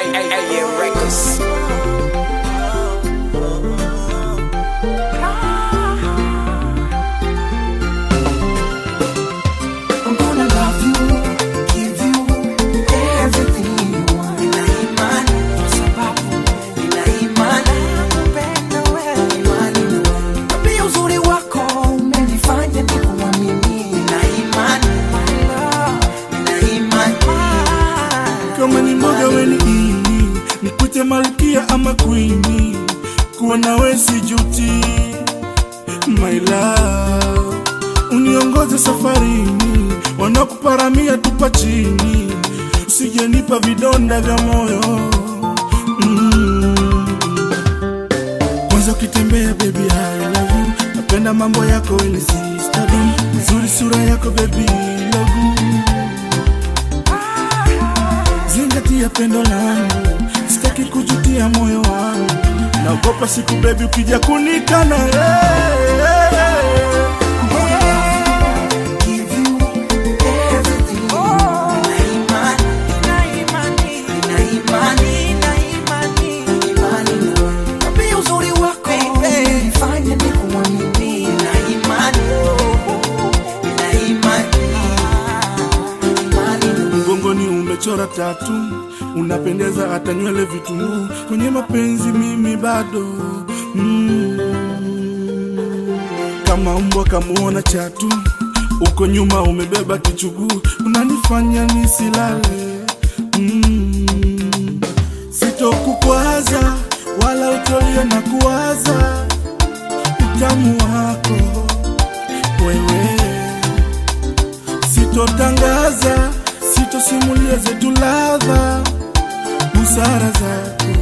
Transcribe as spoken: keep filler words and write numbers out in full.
A M Records. Kama ni mboga weni ini, nikute malkia ama queeni, kuwa nawe sijuti. My love, uniongoze safarini, wanakuparamia tupa chini, usijenipa vidonda vya moyo. mm. Kwanza ukitembea baby I love you, napenda mambo yako ili sister do, nzuri sura yako baby love you. Zingatia pendo langu, sitaki kujutia moyo wangu, naogopa siku baby ukija kunikana. hey, hey, hey. Chora tatu, unapendeza hata nywele vitunguu, kwenye mapenzi mimi bado mm. Kama mbwa kamuona chatu, uko nyuma umebeba kichuguu, unanifanya nisilale. mm. Sitokukwaza wala utolie na kuwaza utamu wako wewe, sitotangaza, sitosimulia zetu ladha, busara zako.